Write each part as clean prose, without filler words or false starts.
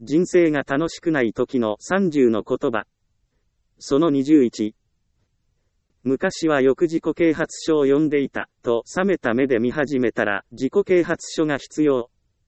人生が楽しくない時の30の言葉。その21。昔はよく自己啓発書を読んでいた、と冷めた目で見始めたら自己啓発書が必要。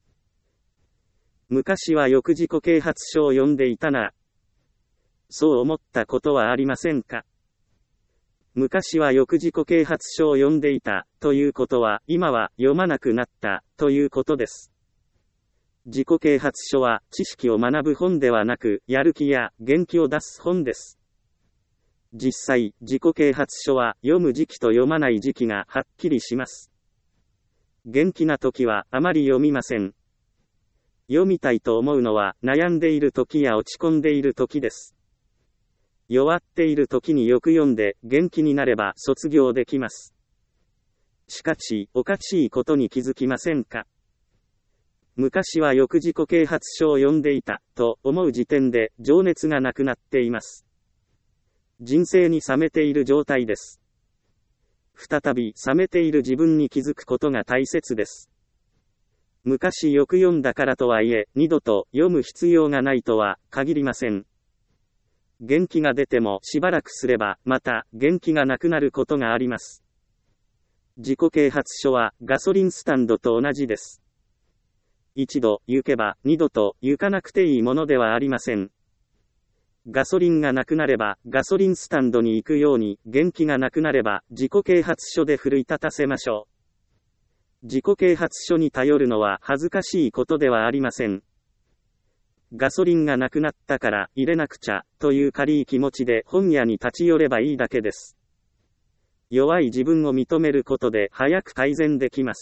昔はよく自己啓発書を読んでいたな。そう思ったことはありませんか？昔はよく自己啓発書を読んでいた、ということは、今は読まなくなった、ということです。自己啓発書は、知識を学ぶ本ではなく、やる気や元気を出す本です。実際、自己啓発書は、読む時期と読まない時期がはっきりします。元気な時は、あまり読みません。読みたいと思うのは、悩んでいる時や落ち込んでいる時です。弱っている時によく読んで元気になれば卒業できます。しかし、おかしいことに気づきませんか？昔はよく自己啓発書を読んでいた、と思う時点で情熱がなくなっています。人生に冷めている状態です。再び冷めている自分に気づくことが大切です。昔よく読んだからとはいえ、二度と読む必要がないとは限りません。元気が出てもしばらくすれば、また元気がなくなることがあります。自己啓発書はガソリンスタンドと同じです。一度行けば二度と行かなくていいものではありません。ガソリンがなくなればガソリンスタンドに行くように、元気がなくなれば自己啓発書で奮い立たせましょう。自己啓発書に頼るのは恥ずかしいことではありません。ガソリンがなくなったから入れなくちゃという軽い気持ちで本屋に立ち寄ればいいだけです。弱い自分を認めることで早く改善できます。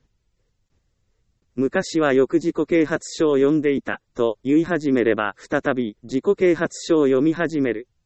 昔はよく自己啓発書を読んでいたと言い始めれば再び自己啓発書を読み始める。